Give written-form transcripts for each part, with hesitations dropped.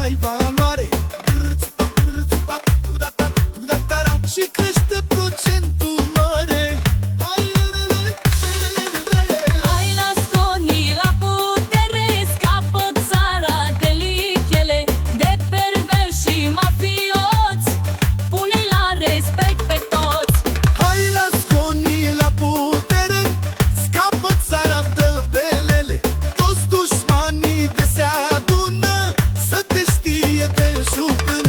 ai valoare și crește procentul mare. Hai la Sconi la putere, scapă țara de lichele, de perversi și mafioți, pune la respect pe toți. Hai la Sconi la putere, scapă țara de belele, toți dușmanii de se adună, să te știe de jupân.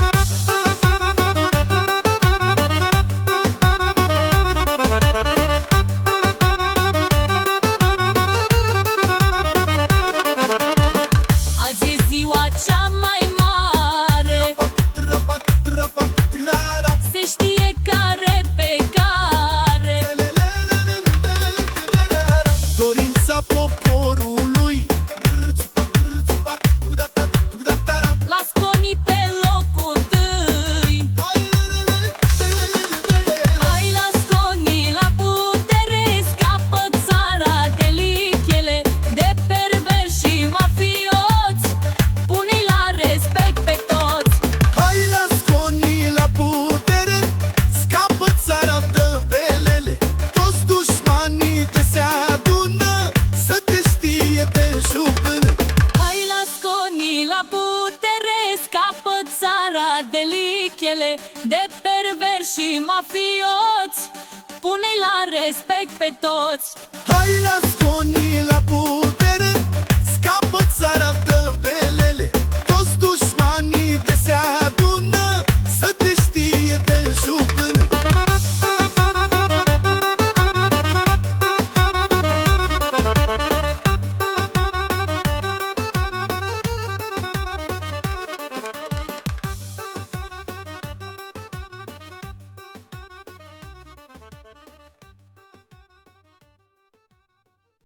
Azi e ziua cea mai mare, se știe care pe care. Dorința poporului La Sconi pe locul întâi. Hai la Sconi la putere, scapă țara de lichele, de perversi și mafioți, pune la respect pe toți. Hai la Sconi la putere, scapă țara de belele, toți dușmanii de se adună, să te știe de jupân. Hai la Sconi la putere, scapă țara de lichele, de perversi și mafioți, pune la respect pe toți. Hai la Sconi la putere.